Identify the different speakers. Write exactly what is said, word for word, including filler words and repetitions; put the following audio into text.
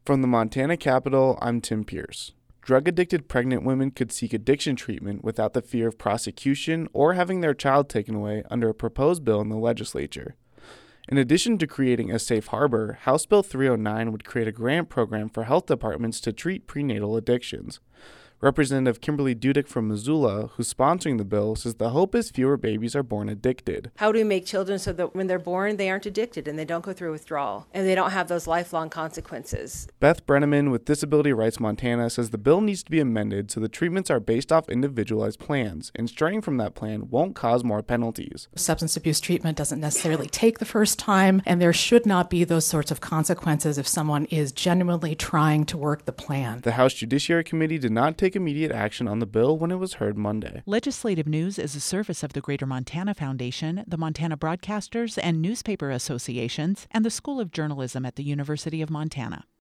Speaker 1: From the Montana Capitol, I'm Tim Pierce. Drug-addicted pregnant women could seek addiction treatment without the fear of prosecution or having their child taken away under a proposed bill in the legislature. In addition to creating a safe harbor, House Bill three oh nine would create a grant program for health departments to treat prenatal addictions. Representative Kimberly Dudick from Missoula, who's sponsoring the bill, says the hope is fewer babies are born addicted.
Speaker 2: How do we make children so that when they're born, they aren't addicted and they don't go through withdrawal and they don't have those lifelong consequences?
Speaker 1: Beth Brenneman with Disability Rights Montana says the bill needs to be amended so the treatments are based off individualized plans, and straying from that plan won't cause more penalties.
Speaker 3: Substance abuse treatment doesn't necessarily take the first time, and there should not be those sorts of consequences if someone is genuinely trying to work the plan.
Speaker 1: The House Judiciary Committee did not take immediate action on the bill when it was heard Monday.
Speaker 4: Legislative News is a service of the Greater Montana Foundation, the Montana Broadcasters and Newspaper Associations, and the School of Journalism at the University of Montana.